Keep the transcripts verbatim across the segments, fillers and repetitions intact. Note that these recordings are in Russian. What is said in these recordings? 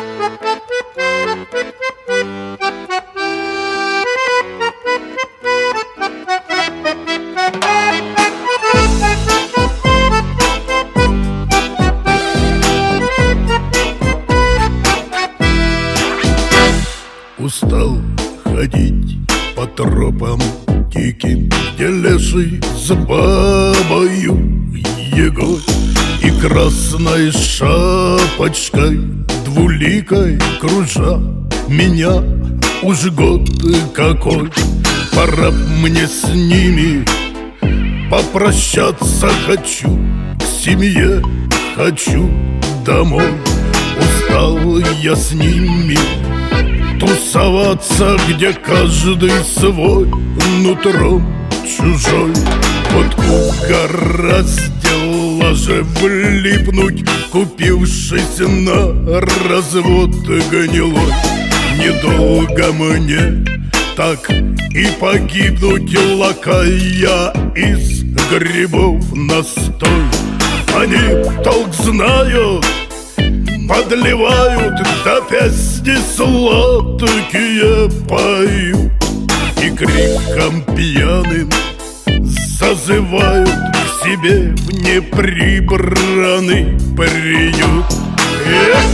Устал ходить по тропам диким, где леший с бабою Егой и красной шапочкой двуликой кружа меня уж год какой. Пора мне с ними попрощаться, хочу к семье, хочу домой. Устал я с ними тусоваться, где каждый свой, нутром чужой. Вот угораздило же влипнуть, купившись на развод гнилой. Недолго мне так и погибнуть, лакая из грибов настой. Они толк знают, подливают, да песни сладкие поют, и криком пьяным зазывают к себе в неприбранный приют. Эх!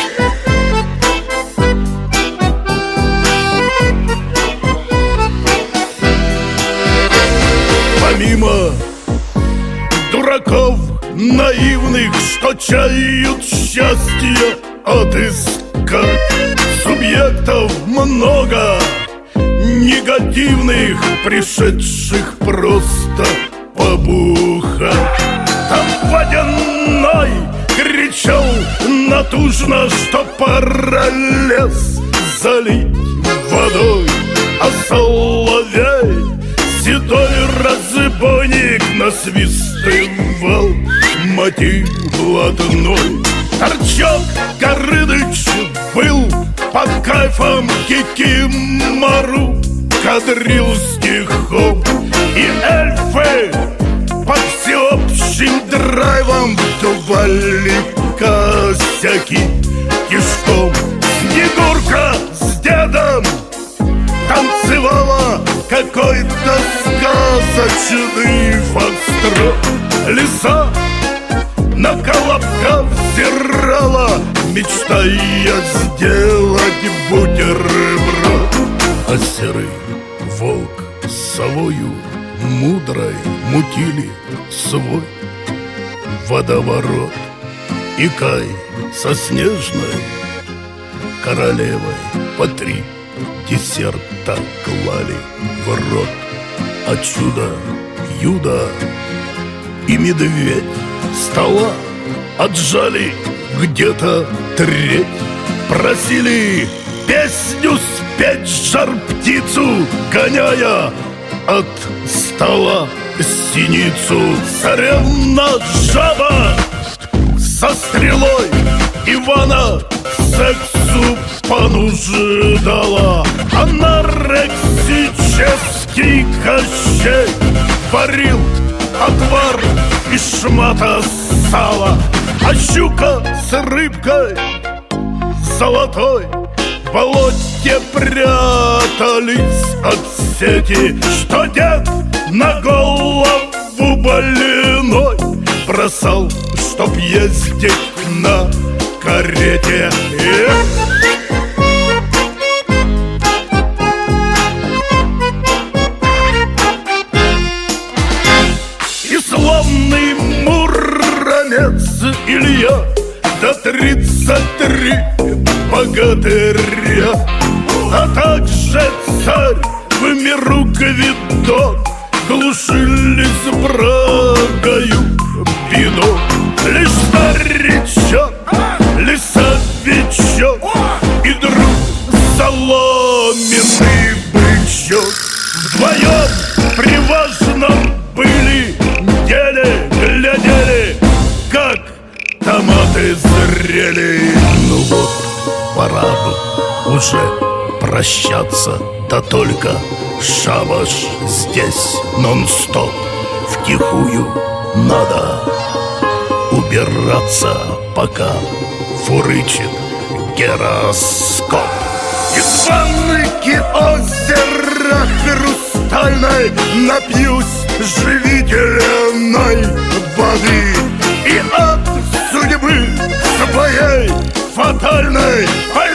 Помимо дураков наивных, что чают счастье отыскать, субъектов много негативных, пришедших просто побухать. Там водяной кричал натужно, что пора лес залить водой, а соловей седой разбойник насвистывал мотив блатной. Торчок Горыныч был под кайфом кикимору, кадрил стихом, и эльфы под всеобщим драйвом вдували косяки кишком. Снегурка с дедом танцевала какой-то сказочный фокстрот. Лиса на колобка взирала, мечтая сделать бутерброд. А серый волк с совою мудрой мутили свой водоворот. И Кай со снежной королевой по три десерта клали в рот. А чудо Юда и медведь стола отжали где-то треть. Просили песню спеть жар-птицу, гоняя от стола синицу. Царевна жаба со стрелой Ивана к сексу понуждала, а нарексический Кощей варил отвар из шмата сала. А щука с рыбкой золотой в болоте прятались от сети, что дед на голову больной бросал, чтоб ездить на карете. Эх! И славный муромец Илья до тридцать три богатыря, а также царь в миру Гвидон глушились брагою вино. Лишь старичок, лесовичок и друг соломенный бычок вдвоем при важном были деле, глядели, как томаты зрели. Ну вот, пора бы уже прощаться, да только шабаш здесь нон-стоп. Втихую надо убираться, пока фурычит гироскоп. Из ваннки озера хрустальной напьюсь живительной воды и от судьбы своей фатальной